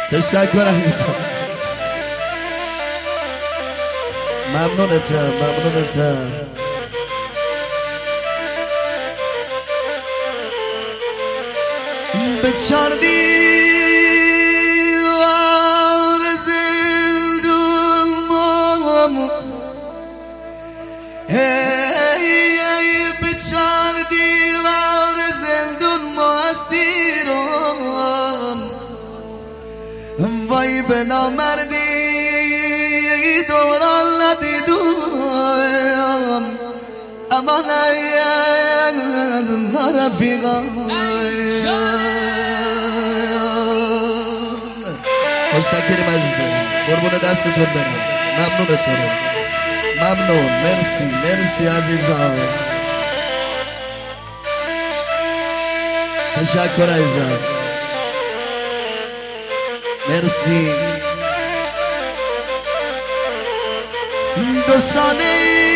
تشکر عزیزم. ممنونتم ممنونتم. به چار دیوار زندون به چار دیوار زندون ما اسیرم. وای به نامردی دوران ندیدم، امان از نرفیقم. مستکریم عزیزم، قربون دستتون برم. ممنونتونم. ممنون. مرسی مرسی عزیزم. تشکر عزیزم. مرسی. 2 ساله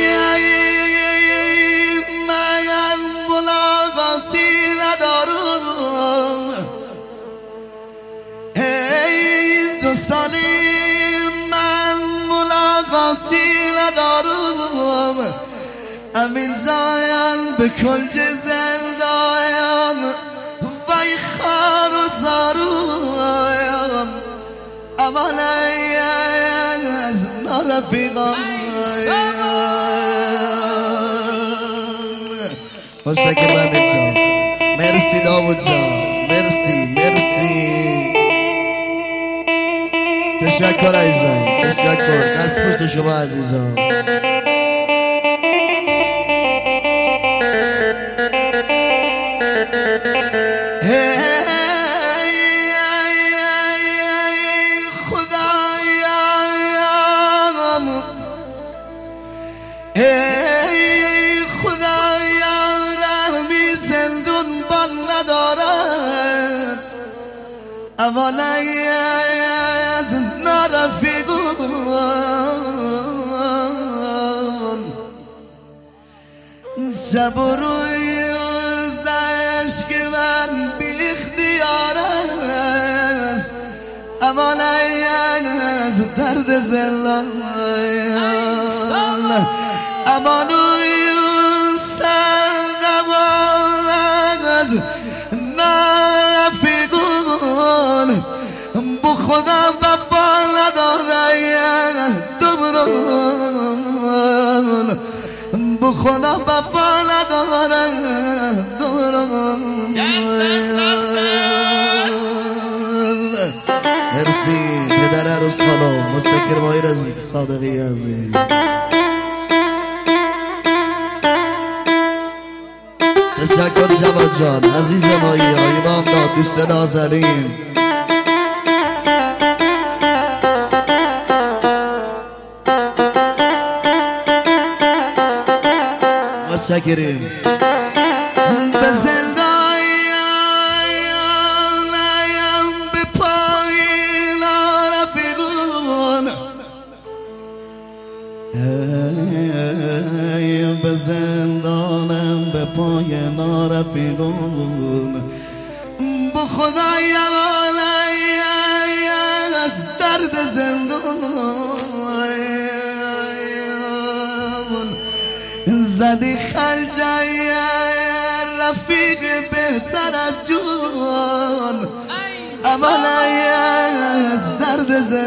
من ملاقاتی ندارم. 2 ساله من ملاقاتی ندارم. امین زاین به کنج زندان وای خار و زارویم، امان از نرفیقم. مستکرم امین جان. مرسی داود جان. مرسی مرسی. تشکر عزیزم. تشکر. دست پوست شما عزیزم. خدایا رحمی زندون بان ندارد، اولی از نرفیقون. شب و روی زشک من بی اختیار است، اولی از درد زندان. امانوی سردمان از نرفیقون، با خدا وفا نداره دوران، با خدا وفا نداره دوران. مرسی پدر عروس خانم. مستکر ماهی رزی صادقی عزیز. تشکر جواد جان عزیز مایی. آقای بامداد دوست نازنین. متشکریم. به زندانیم به پای نرفیقون، به زندانم به پای نرفیقون، با خدای والی از درد زندون. زدی خلجای رفیق بهتر از جون، امان از درد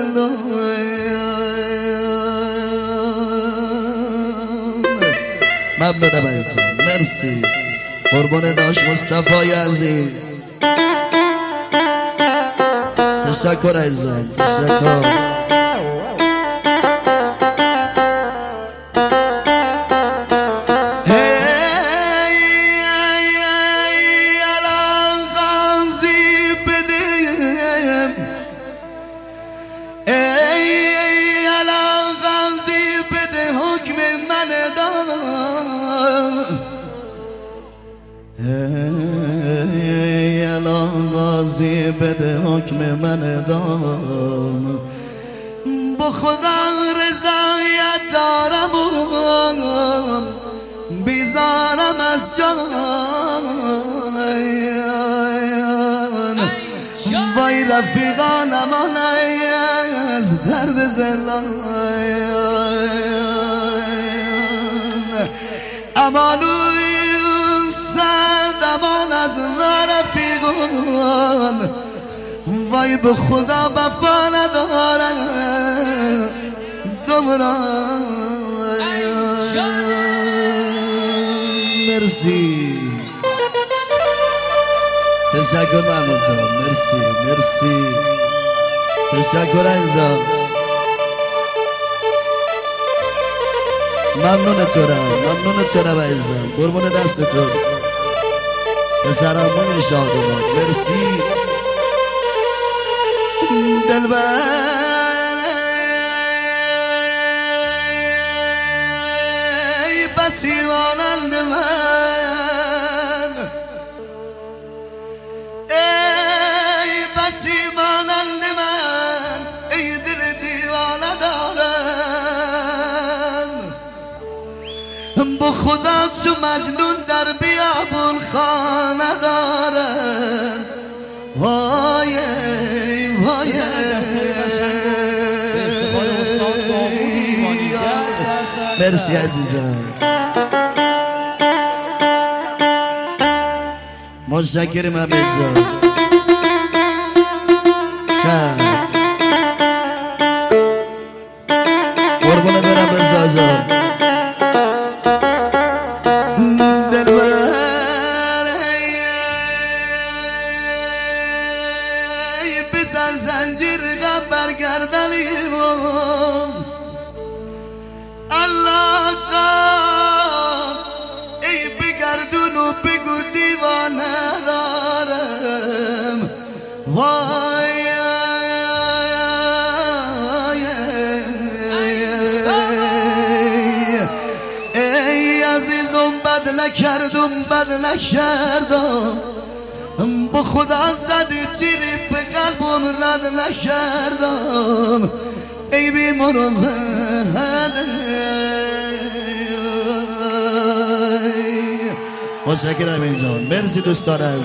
زندون. ممنونم عزیزم. مرسی. قربان داش مصطفی عزیز. تشکر عزیزم. تشکر. غازی بده حکم من دام، با خدا رضایت دارم بیزارم از جان. وای رفیقانم از درد زندان امانوی صد امان از رفیقان وای به خدا وفا نداره دمران مرسی تشکر محمود جان مرسی مرسی تشکر عزیزم ممنون چرا عزیزم قربون دستتون پسرامون شادمان مرسی دلبر بسی مانند من ای بسی مانند من ای دل دیوانه دارم با خدا چو مجنون در بیابون خانه دارم وای وای مرسی عزیزم متشکرم حمید جان قربونت برم رضا جان بزن زنجیر غم برگردنیم الله شاد ای بگردون و بگو دیوانه دارم وای ای عزیزم بد نکردم با خدا زدی تیری به قلبم رد نکردم ای بی مروت متشکرم اینجا مرسی دوستان.